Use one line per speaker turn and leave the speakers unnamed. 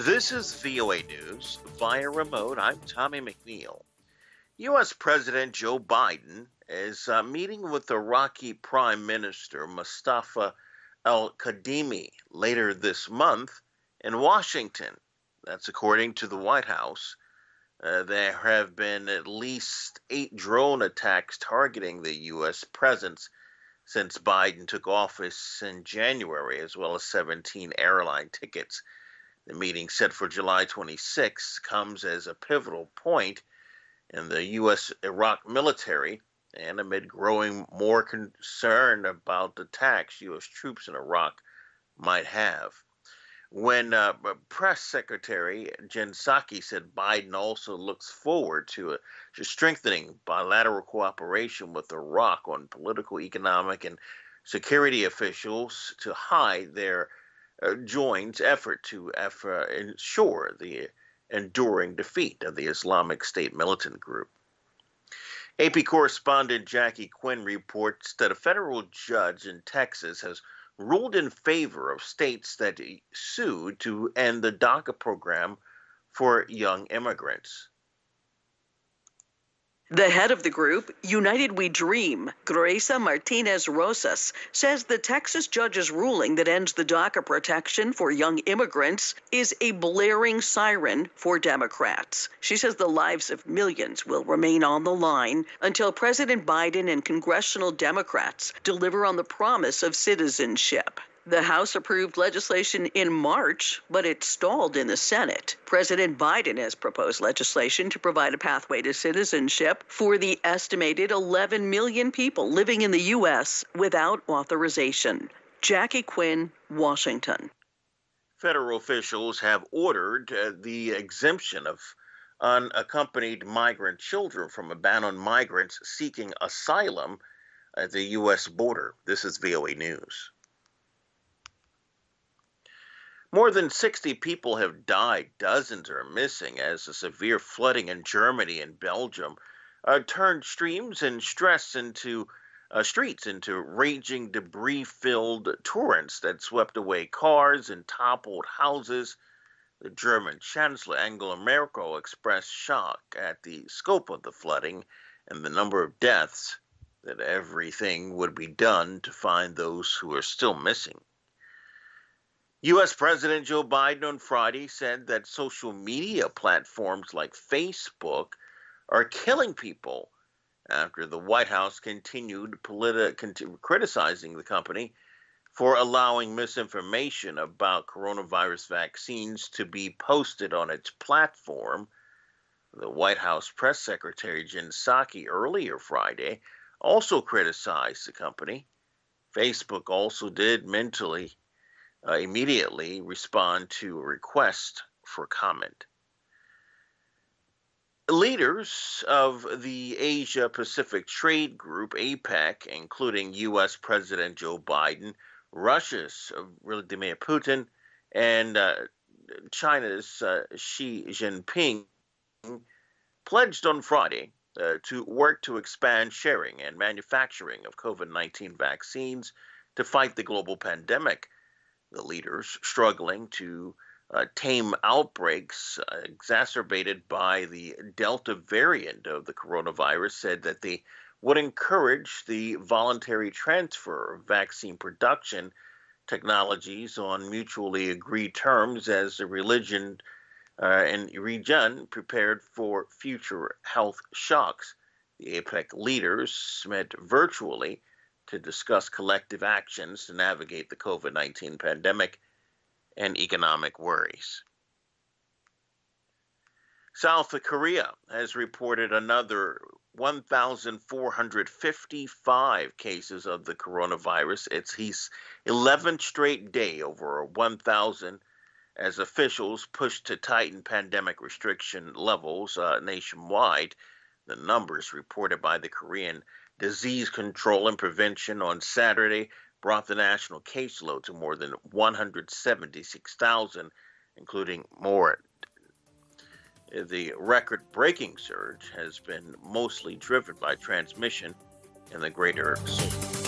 This is VOA News via remote. I'm Tommy McNeil. U.S. President Joe Biden is meeting with Iraqi Prime Minister Mustafa al-Kadhimi later this month in Washington. That's according to the White House. There have been at least 8 drone attacks targeting the U.S. presence since Biden took office in January, as well as 17 airline tickets. The meeting set for July 26 comes as a pivotal point in the U.S.-Iraq military and amid growing more concern about the attacks U.S. troops in Iraq might have. When Press Secretary Jen Psaki said Biden also looks forward to strengthening bilateral cooperation with Iraq on political, economic, and security officials to hide their joint effort to ensure the enduring defeat of the Islamic State militant group. AP correspondent Jackie Quinn reports that a federal judge in Texas has ruled in favor of states that sued to end the DACA program for young immigrants.
The head of the group, United We Dream, Gracia Martinez Rosas, says the Texas judge's ruling that ends the DACA protection for young immigrants is a blaring siren for Democrats. She says the lives of millions will remain on the line until President Biden and congressional Democrats deliver on the promise of citizenship. The House approved legislation in March, but it stalled in the Senate. President Biden has proposed legislation to provide a pathway to citizenship for the estimated 11 million people living in the U.S. without authorization. Jackie Quinn, Washington.
Federal officials have ordered the exemption of unaccompanied migrant children from a ban on migrants seeking asylum at the U.S. border. This is VOA News. More than 60 people have died, dozens are missing as the severe flooding in Germany and Belgium turned streams and stress into streets into raging debris-filled torrents that swept away cars and toppled houses. The German Chancellor Angela Merkel expressed shock at the scope of the flooding and the number of deaths, that everything would be done to find those who are still missing. U.S. President Joe Biden on Friday said that social media platforms like Facebook are killing people after the White House continued criticizing the company for allowing misinformation about coronavirus vaccines to be posted on its platform. The White House press secretary Jen Psaki earlier Friday also criticized the company. Facebook also did immediately respond to a request for comment. Leaders of the Asia-Pacific Trade Group, APEC, including U.S. President Joe Biden, Russia's Vladimir Putin, and China's Xi Jinping, pledged on Friday to work to expand sharing and manufacturing of COVID-19 vaccines to fight the global pandemic. The leaders struggling to tame outbreaks exacerbated by the Delta variant of the coronavirus said that they would encourage the voluntary transfer of vaccine production technologies on mutually agreed terms as the region prepared for future health shocks. The APEC leaders met virtually to discuss collective actions to navigate the COVID-19 pandemic and economic worries. South Korea has reported another 1,455 cases of the coronavirus. It's his 11th straight day over 1,000 as officials push to tighten pandemic restriction levels nationwide. The numbers reported by the Korean Disease Control and Prevention on Saturday brought the national caseload to more than 176,000, including more. The record-breaking surge has been mostly driven by transmission in the greater Seoul.